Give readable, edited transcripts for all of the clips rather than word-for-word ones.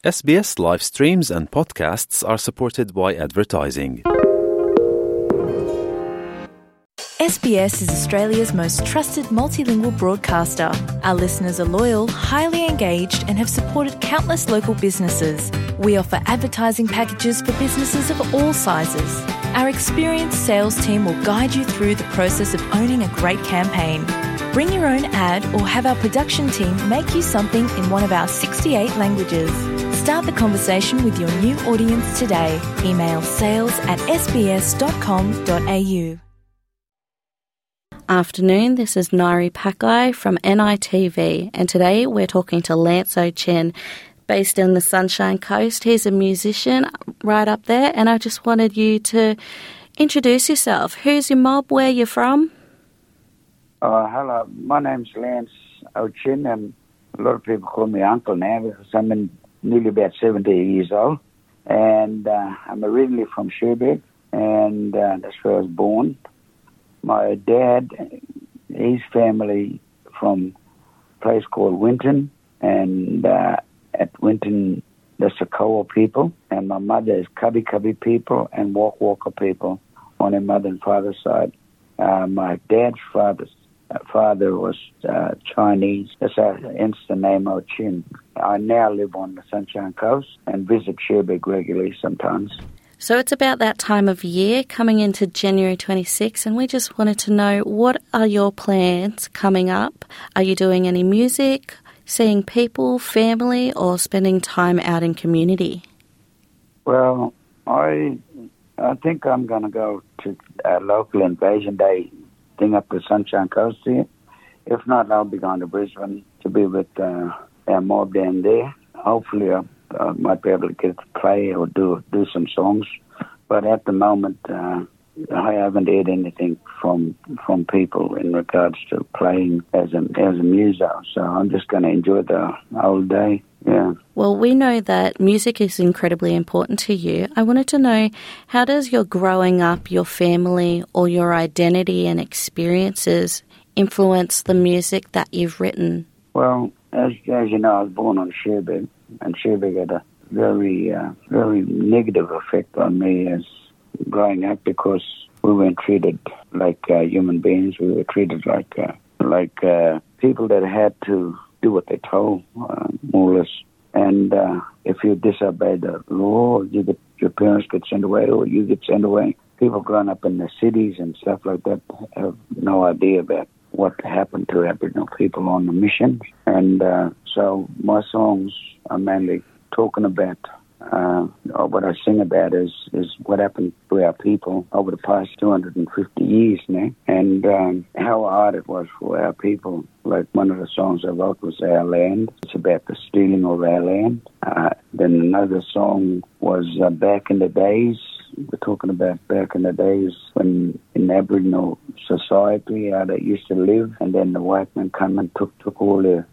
SBS live streams and podcasts are supported by advertising. SBS is Australia's most trusted multilingual broadcaster. Our listeners are loyal, highly engaged and have supported countless local businesses. We offer advertising packages for businesses of all sizes. Our experienced sales team will guide you through the process of owning a great campaign. Bring your own ad or have our production team make you something in one of our 68 languages. Start the conversation with your new audience today. Email sales@sbs.com.au. Afternoon, this is Nairi Pakai from NITV, and today we're talking to Lance O'Chen, based in the Sunshine Coast. He's a musician right up there, and I just wanted you to introduce yourself. Who's your mob? Where you're from? Hello, my name's Lance O'Chen, and a lot of people call me Uncle now because I'm nearly about 70 years old, and I'm originally from Cherbourg, and that's where I was born. My dad, his family from a place called Winton, and at Winton, the Sokoa people, and my mother is Cubby people and Walker people on her mother and father's side. My dad's father was Chinese. That's hence the name O'Chen. I now live on the Sunshine Coast and visit Cherbourg regularly sometimes. So it's about that time of year, coming into January 26, and we just wanted to know, what are your plans coming up? Are you doing any music, seeing people, family, or spending time out in community? Well, I think I'm going to go to a local Invasion Day thing up the Sunshine Coast here. If not, I'll be going to Brisbane to be with our mob down there. Hopefully I might be able to get to play or do some songs. But at the moment, I haven't heard anything from people in regards to playing as a muso. So I'm just going to enjoy the whole day. Yeah. Well, we know that music is incredibly important to you. I wanted to know, how does your growing up, your family, or your identity and experiences influence the music that you've written? Well, as you know, I was born on Cherbourg, and Cherbourg had a very negative effect on me as growing up because we weren't treated like human beings. We were treated like people that had to do what they told, more or less. And if you disobey the law, your parents get sent away or you get sent away. People growing up in the cities and stuff like that have no idea about what happened to Aboriginal people on the mission. And so my songs are mainly talking about, what I sing about is what happened to our people over the past 250 years now, and how hard it was for our people. Like one of the songs I wrote was Our Land. It's about the stealing of our land. Then another song was Back in the Days. We're talking about back in the days when in Aboriginal society, how they used to live, and then the white men come and took all their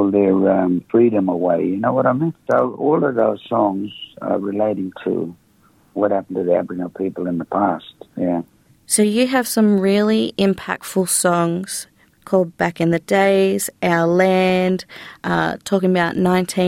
freedom away. You know what I mean? So all of those songs are relating to what happened to the Aboriginal people in the past. Yeah. So you have some really impactful songs called Back in the Days, Our Land, talking about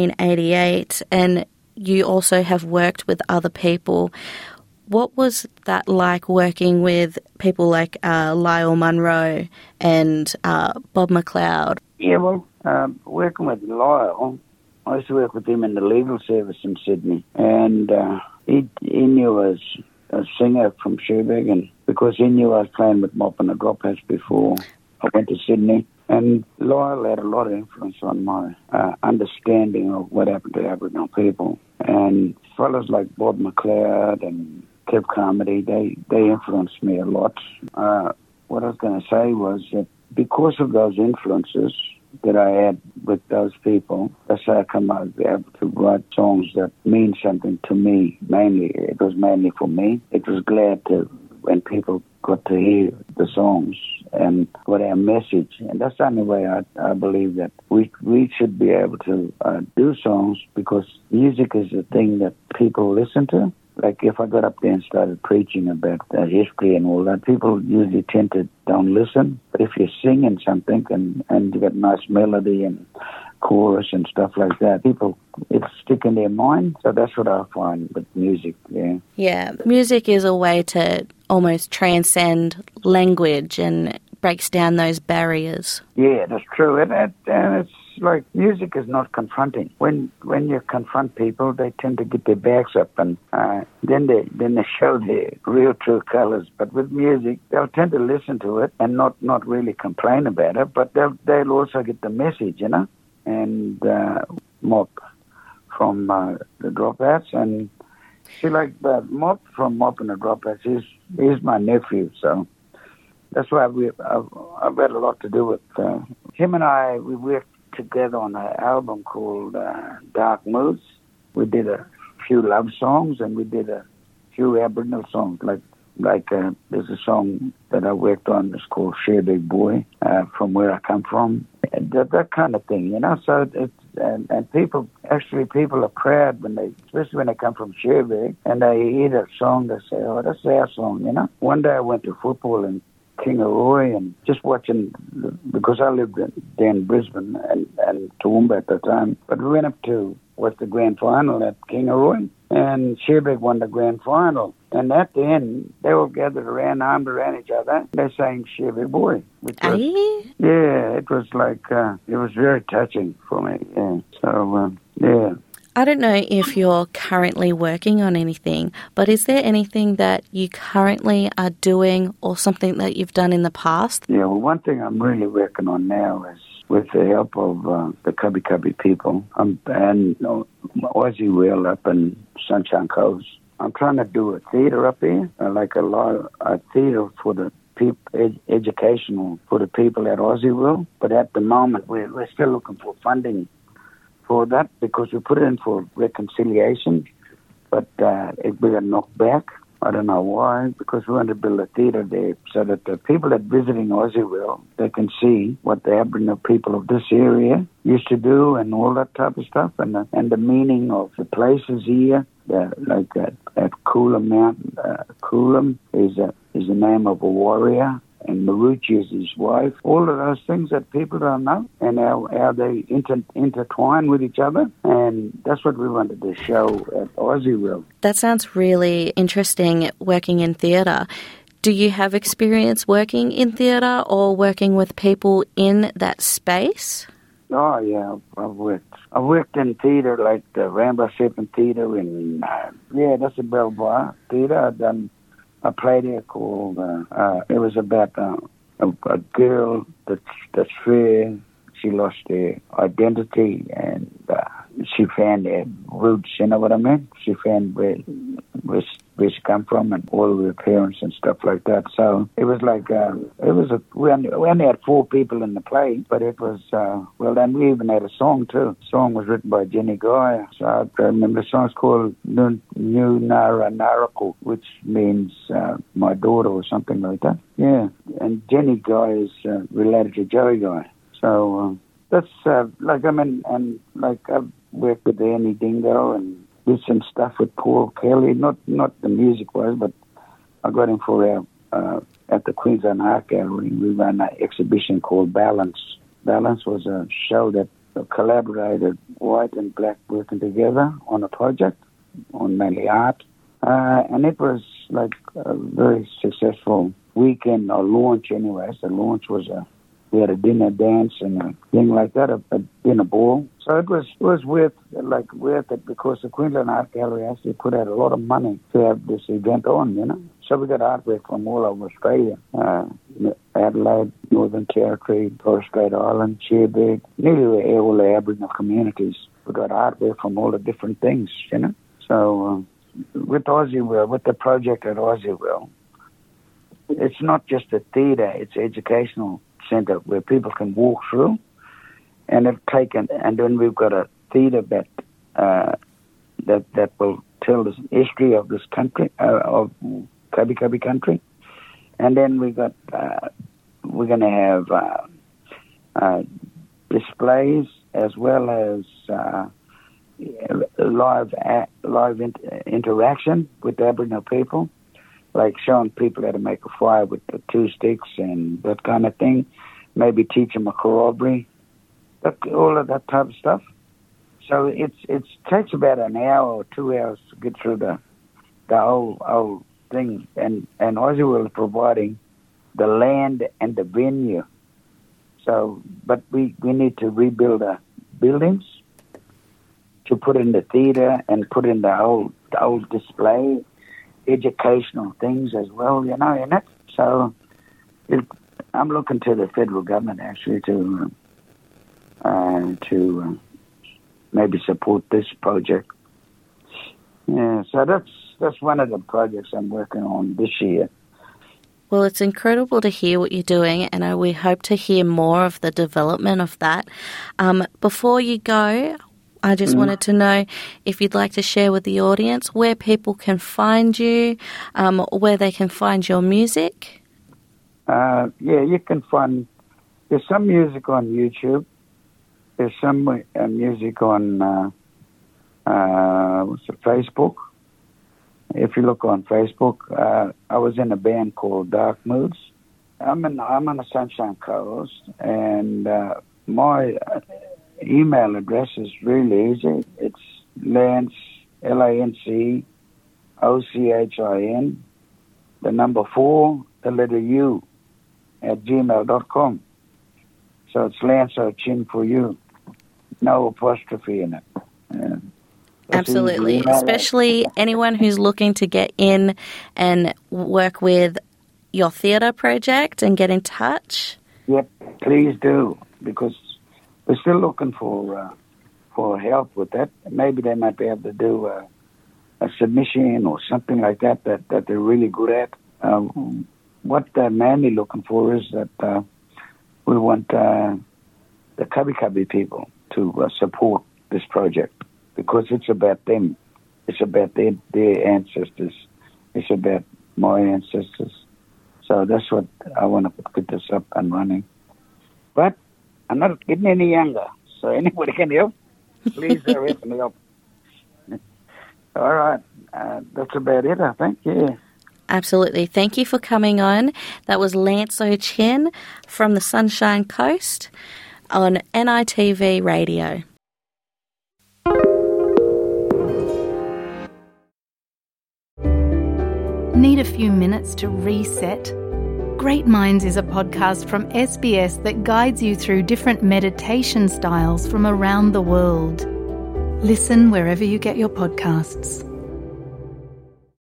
1988, and you also have worked with other people. What was that like, working with people like Lyle Munro and Bob McLeod? Yeah, well, working with Lyle, I used to work with him in the legal service in Sydney, and he knew I was a singer from Cherbourg, and because he knew I was playing with Mop and the Dropheads before I went to Sydney, and Lyle had a lot of influence on my understanding of what happened to Aboriginal people. And fellas like Bob McLeod and Kev Carmody, they influenced me a lot. What I was going to say was that because of those influences that I had with those people, that's how I come out to be able to write songs that mean something to me. Mainly, it was mainly for me. It was glad to when people got to hear the songs and got our message. And that's the only way I believe that we should be able to do songs, because music is a thing that people listen to. Like if I got up there and started preaching about history and all that, people usually tend to don't listen. But if you're singing something and you got a nice melody and chorus and stuff like that. People, it's stick in their mind. So that's what I find with music, yeah. Yeah, music is a way to almost transcend language and breaks down those barriers. Yeah, that's true. And it's like music is not confronting. When you confront people, they tend to get their backs up and then they show their real true colors. But with music, they'll tend to listen to it and not really complain about it, but they'll also get the message, you know. And Mop from the Dropouts, and see, like Mop from Mop and the Dropouts, he's my nephew, so that's why I've had a lot to do with him and I. We worked together on an album called Dark Moods. We did a few love songs and we did a few Aboriginal songs. Like there's a song that I worked on. It's called Sherbeg Boy, from where I come from. That kind of thing, you know. So and people are proud especially when they come from Sherbeg and they hear that song. They say, "Oh, that's our song," you know. One day I went to football in Kingaroy and just watching, because I lived there in Brisbane and Toowoomba at the time, but we went up to watch the grand final at Kingaroy, and Sherbeg won the grand final. And at the end, they all gathered around, armed around each other. They sang Sherbeg Boy. Yeah, it was like, it was very touching for me. Yeah. So, yeah. I don't know if you're currently working on anything, but is there anything that you currently are doing or something that you've done in the past? Yeah, well, one thing I'm really working on now is with the help of the Cubby Cubby people and Aussie Wheel up in Sunshine Coast. I'm trying to do a theatre up here, like a theatre for the educational for the people at Aussie Wheel. But at the moment, we're still looking for funding for that, because we put it in for reconciliation, but we got knocked back. I don't know why, because we want to build a theatre there so that the people that visiting Aussieville, they can see what the Aboriginal people of this area used to do and all that type of stuff, and the meaning of the places here. Like at Coolam Mountain, Coolam is the name of a warrior, and Maruchi is his wife. All of those things that people don't know, and how they intertwine with each other. And that's what we wanted to show at Aussieville. That sounds really interesting, working in theatre. Do you have experience working in theatre or working with people in that space? Oh, yeah, I've worked in theatre, like the Rambo Serpent Theatre in, that's a Belvoir Theatre. I played there called, it was about a girl that's fair. She lost her identity and she found her roots, you know what I mean? She found where she come from and all of her parents and stuff like that. So it was like, we only had 4 people in the play, but it was, then we even had a song too. The song was written by Jenny Guy. So I remember the song's called New Nara Naraku, which means my daughter or something like that. Yeah, and Jenny Guy is related to Joey Guy. So that's I've worked with Annie Dingo and did some stuff with Paul Kelly, not the music wise, but I got him for our at the Queensland Art Gallery. We ran an exhibition called Balance. Balance was a show that collaborated white and black working together on a project on mainly art, and it was like a very successful weekend or launch. Anyways, the launch was we had a dinner dance and a thing like that, a dinner ball. So it was worth it, because the Queensland Art Gallery actually put out a lot of money to have this event on, you know. So we got artwork from all over Australia, Adelaide, Northern Territory, Torres Strait Island, Sherbeg, nearly all the Aboriginal communities. We got artwork from all the different things, you know. So with Aussieville, with the project at Aussieville, it's not just a theatre; it's educational centre where people can walk through, and then we've got a theatre that will tell the history of this country, of Cubby Cubby country, and then we're going to have displays as well as live interaction with Aboriginal people, like showing people how to make a fire with the 2 sticks and that kind of thing. Maybe teach them a corroboree all of that type of stuff. So it takes about an hour or 2 hours to get through the whole thing, and Aussie is providing the land and the venue. So, but we need to rebuild the buildings to put in the theatre and put in the old display, educational things as well, in it. So I'm looking to the federal government actually to maybe support this project. Yeah, so that's one of the projects I'm working on this year. Well, it's incredible to hear what you're doing, and we hope to hear more of the development of that. Before you go, I just wanted to know if you'd like to share with the audience where people can find you, where they can find your music. You can find, there's some music on YouTube. There's some music on Facebook. If you look on Facebook, I was in a band called Dark Moods. I'm on the Sunshine Coast, and my email address is really easy. It's Lance, LANCOCHIN, the number 4, the letter U, @gmail.com. So it's Lance O'Chin for you. No apostrophe in it. Absolutely, especially anyone who's looking to get in and work with your theatre project and get in touch. Yep, please do, because we're still looking for help with that. Maybe they might be able to do a submission or something like that they're really good at. What they're mainly looking for is that we want the Cubby Cubby people to support this project, because it's about them. It's about their ancestors. It's about my ancestors. So that's what I want to put this up and running. But I'm not getting any younger, so anybody can help. Please hurry up and help. All right. That's about it, I think, yeah. Absolutely. Thank you for coming on. That was Lance O'Chin from the Sunshine Coast on NITV Radio. Need a few minutes to reset? Great Minds is a podcast from SBS that guides you through different meditation styles from around the world. Listen wherever you get your podcasts.